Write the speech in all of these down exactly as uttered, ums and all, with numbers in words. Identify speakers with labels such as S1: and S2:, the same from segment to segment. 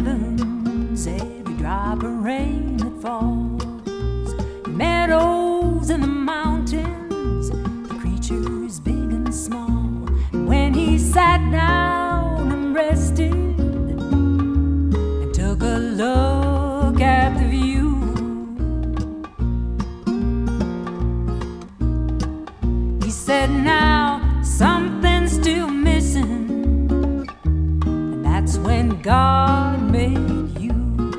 S1: heavens every drop of rain that falls. Meadows and the mountains, the creatures big and small. And when he sat down and rested and took a look at the view, he said, now something's still missing, and that's when God made you.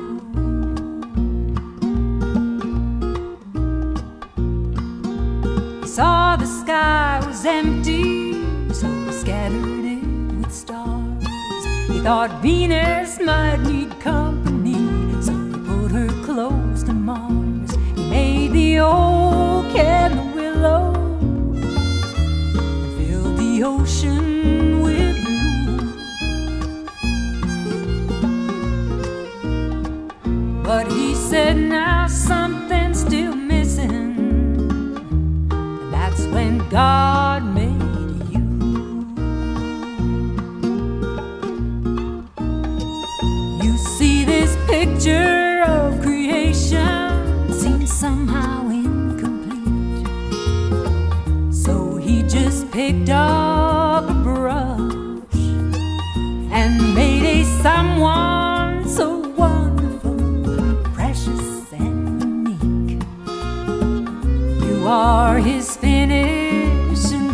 S1: He saw the sky was empty, so he scattered it with stars. He thought Venus might need company, so he put her close to Mars. He made the oak and the willow, the ocean with blue. But he said, now something's still missing, and that's when God made you. You see, this picture of creation seems somehow incomplete, so he just picked up a brush and made a someone so wonderful, precious and unique. You are his finishing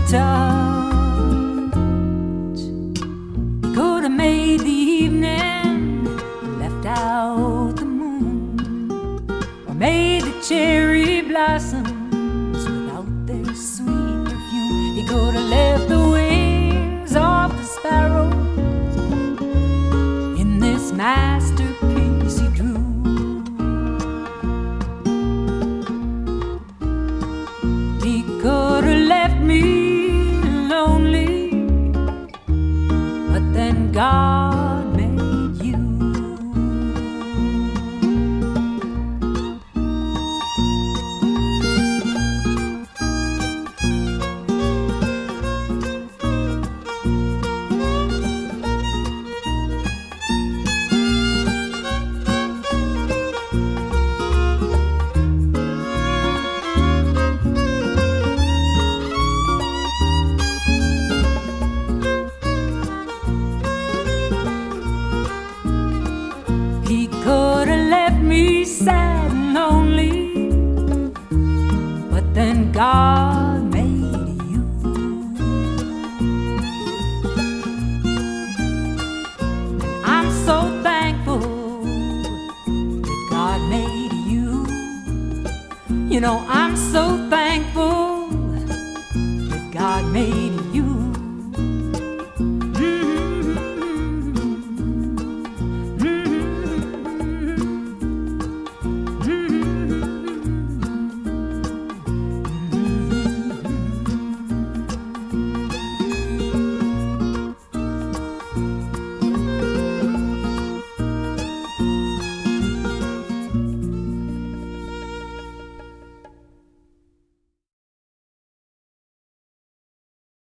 S1: touch. He could have made the evening, left out the moon, or made the cherry blossoms without their sweet perfume. He could have left the wings of the sparrows in this masterpiece he drew. He could have left me lonely, but then God made you. He could have left me sad and lonely, but then God